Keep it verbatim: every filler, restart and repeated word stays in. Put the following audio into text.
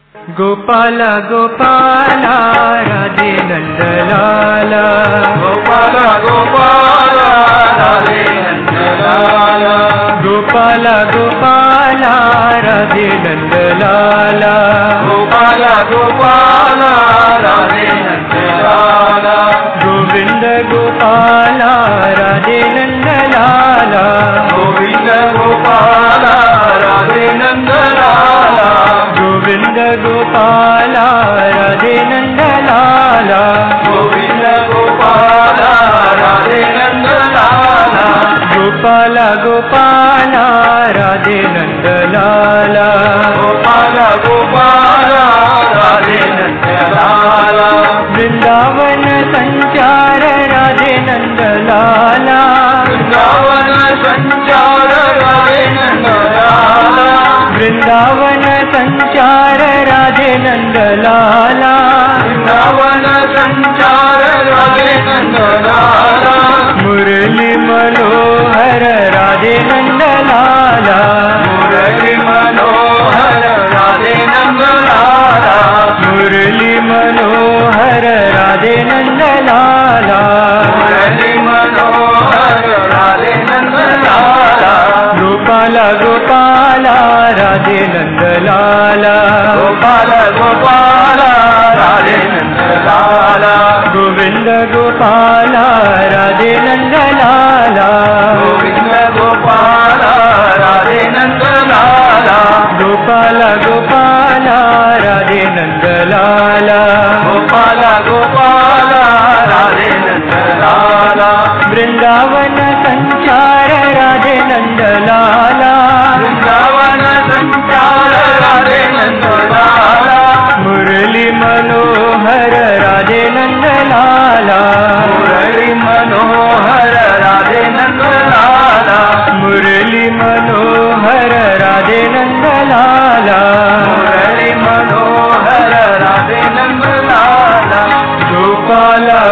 गोपाल गोपाल राधे नंद लाला, गोपाल गोपाल राधे नंद लाला, गोपाल गोपाल राधे नंद लाला, गोपाल गोपाल राधे नंद लाला, गोविंद गोपाल राधे नंद लाला, गोविंद गोपाल राधे नंद लाला, गोविंद गोपाल राधे नंद लाला, गोविंद गोपाल राधे नंद लाला, गोपाल गोपाल राधे नंद लाला, गोपाल गोपाल राधे नंद लाला, वृंदावन संचार राधे नंद लाला, वृंदावन संचार राधे नंद लाला, वृंदावन संचार राधे नंद लाला, वृंदावन संचार राधे नंद लाला, मुरली मनोहर राधे नंद लाला, मुरली मनोहर राधे नंद लाला, मुरली मनोहर राधे नंद लाला, मुरली मनोहर राधे नंद लाला, गोपाल गोपाल राधे नंद लाला, गोपाल गोपाल राधे नंद लाला, गोविंद गोपाल राधे नंद लाला, गोविंद गोपाल राधे नंद लाला, गोपाल गोपाल राधे नंद लाला, गोपाल गोपाल राधे नंद लाला, वृंदावन संचार राधे नंद लाला, वृंदावन संचार राधे नंद लाला, मुरली मनोहर राधे नंद लाला, मुरली मनोहर राधे नंद लाला, मुरली मनोहर राधे नंद लाला, मुरली मनोहर राधे नंद लाला, गोपाल